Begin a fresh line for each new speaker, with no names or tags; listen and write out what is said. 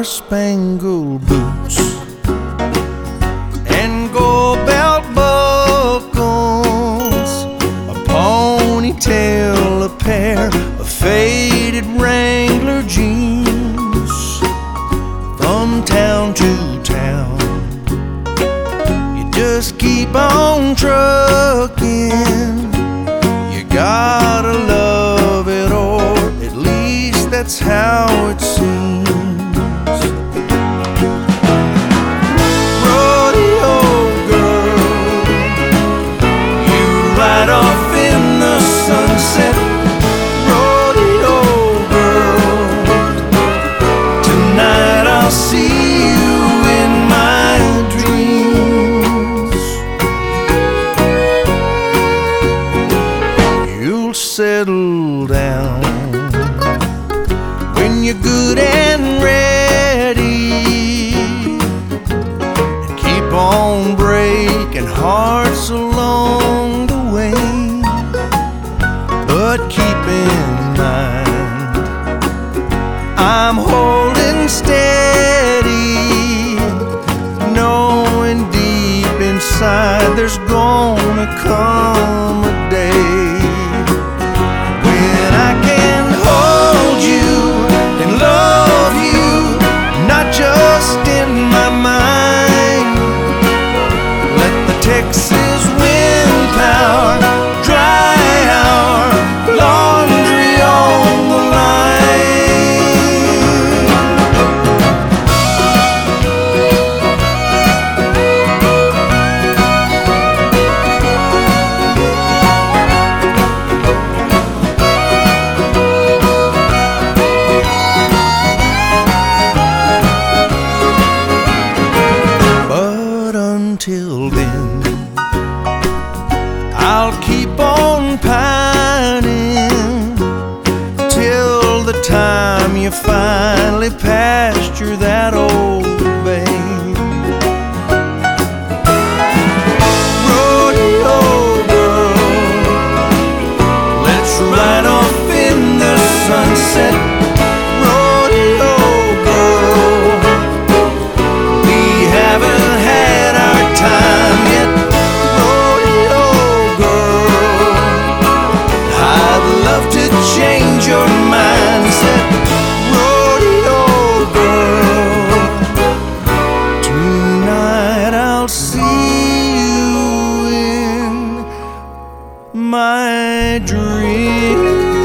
star-spangled boots and gold belt buckles, a ponytail, a pair of faded Wrangler jeans. From town to town, you just keep on trucking. You gotta love it, or at least that's how it seems. Rodeo girl, you ride off in the sunset. Rodeo girl, tonight I'll see you in my dreams. You'll settle down when you're good and ready, and keep on breaking hearts along the way. But keep in mind, I'm holding steady, knowing deep inside there's gonna come a day when I can hold you and love you, not just in my mind. Let the Texas wind power dry our laundry on the Until then, I'll keep on pining till the time you finally pasture that old babe. Rodeo girl, let's ride off in the sunset. Rodeo girl, we haven't had our time yet. Rodeo girl, I'd love to change your mindset. Rodeo girl, tonight I'll see you in my dreams.